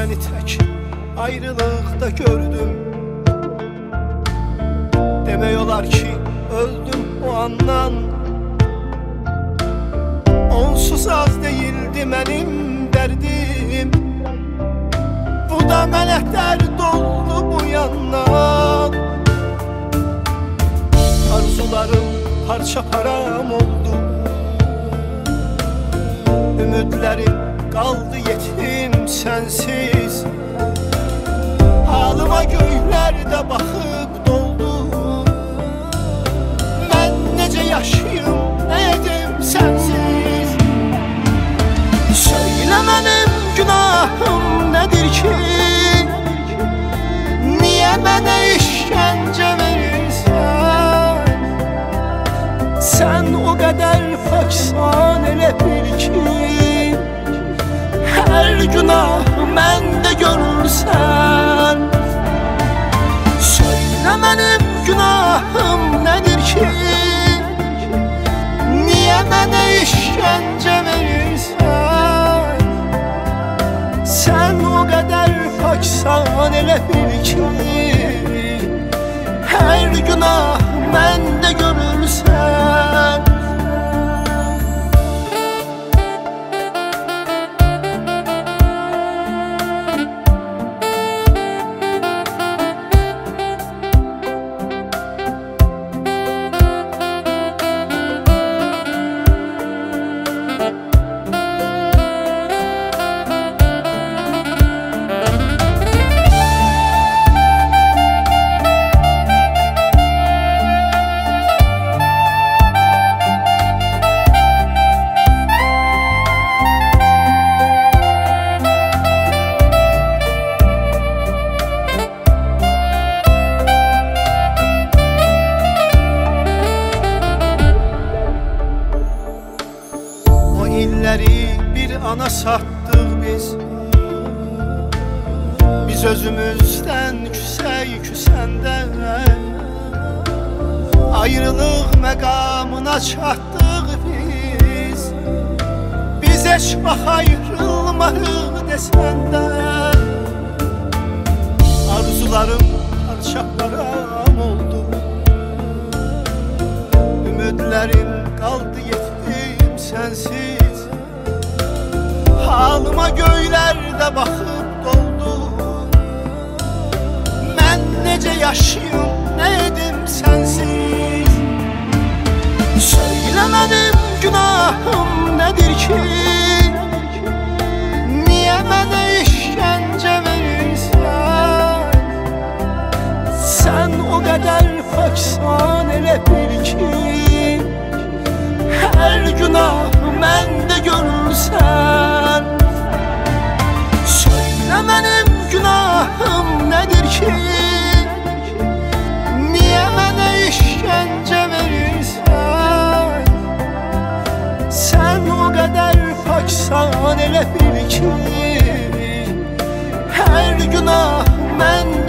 səni tək ayrılıqda gördüm. Demək olar ki, öldüm o andan. Onsuz az değildi mənim dərdim. Bu da mənə dərd oldu bu yandan. Arzularım parça param oldu. Ümidlərim qaldı yetim sənsiz. Halıma göylərdə baxıb doldu. Mən necə yaşayım, nə edim sənsiz? Söylə mənim günahım nədir ki? Niyə mənə işgəncə verirsən? Sən o qədər faksan elə bil ki, hər günah məndə görürsən. Söylə mənim günahım nədir ki? Niyə mənə işgəncə verirsən? Sən o qədər paksan elə bil ki, hər günah məndə görürsən. İlləri bir ana satdıq biz. Biz özümüzdən küsəndə ayrılıq məqamına çatdıq biz. Biz heç vaxt ayrılmarıq desən də. Arzularım parça param oldu. Ümidlərim qaldı yetim sənsiz. Halıma göylərdə baxıb doldu. Mən necə yaşayım, nə edim sənsiz? Söylə mənim günahım nədir ki? Niyə mənə işgəncə verirsən? Sən o qədər faksan elə bil ki, hər günah məndə görürsən. Söylə mənim günahım nədir ki? Niyə mənə işgəncə verirsən? Sən o qədər paksan elə bil ki, hər günah məndə